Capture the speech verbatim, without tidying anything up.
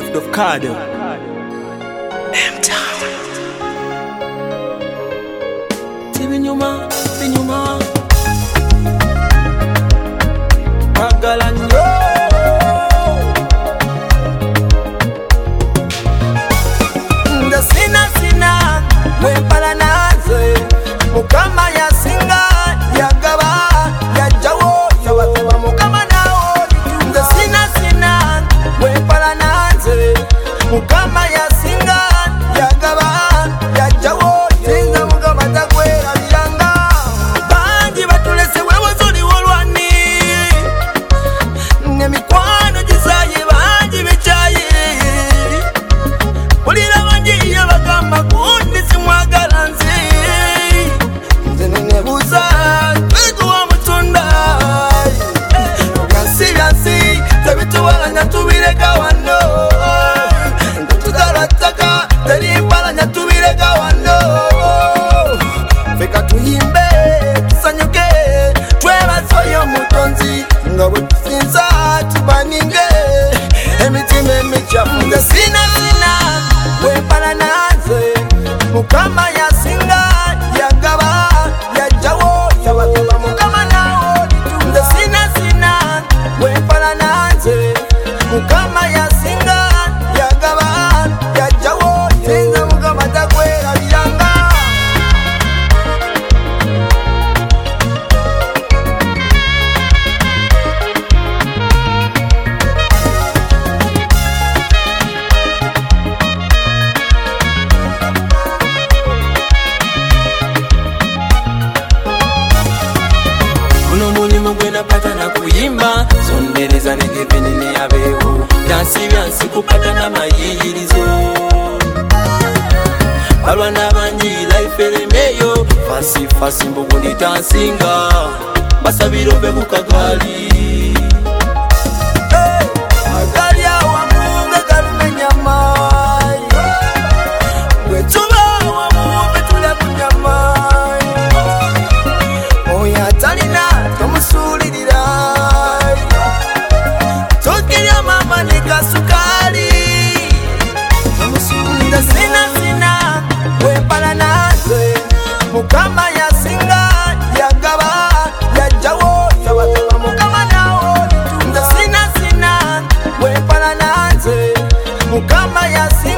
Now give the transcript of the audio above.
Dovcado M-Town Tibinyuma, tibinyuma Magalanyo Nda sina sina Mwepala naze Mukama ya singa Ya gaba Ya jawo Ya wataba mukama nao Nda sina sina Mwepala naze Mukama ya singa Ya gaba Ya jawo Singa mukama takwera biranga Banji batulese wewe zuri wolwani Nemikwano jisaye banji bichaye Ulira banji iyo bagamba kundi simwagala nzi Nze nenebuza Kwigu wa mutunda Yansi yansi Tabituwala nyatubireka wano Ntutugalataka Terimbala nyatubireka wano Feka tuhimbe Tusanyuke Tweba soyo mutonzi Ngawe tusinza Tubaninge Emitima emichafu Nze sina sina Wepala naze Mukama ya singa Ya gaba Ya jawo Ya wataba mukama nao Nze sina sina Wepala naze Mukama ya singa Ya gaba Ya jawo Sinza mukama takwera biranga Uno mulimo gwena pata na kuyimba Sondereza nege venene ya beho Dansi vyansi kupata na mayirizo Balwa na banji life elemeyo Fasi fasi mbugu nitansinga Basabiro bebu kagali Hey! Agali ya wamunga galume nyamai Wetuba wamunga tula kunyamai Oya talina tomusulirira Tokirya mama nika sukali Tomusulira sina sina Wepala naze Mukama ya singa Ya gaba Ya jawo Ya wataba mukama nao Nda sina sina Wepala naze Mukama ya singa